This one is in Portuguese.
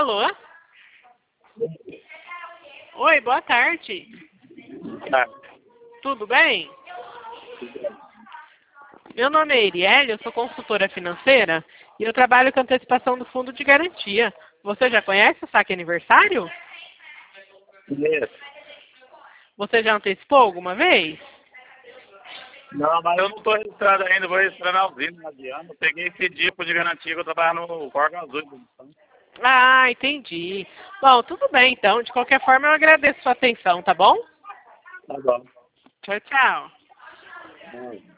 Alô? Oi, boa tarde. Tá. Tudo bem? Meu nome é Iriele, eu sou consultora financeira e eu trabalho com antecipação do fundo de garantia. Você já conhece o saque aniversário? Isso. Você já antecipou alguma vez? Não, mas eu não estou registrado ainda, vou registrar na usina, na Diana. Eu peguei esse tipo de garantia que eu trabalho no órgão azul. Ah, entendi. Bom, tudo bem então. De qualquer forma, eu agradeço sua atenção, tá bom? Tá bom. Tchau, tchau.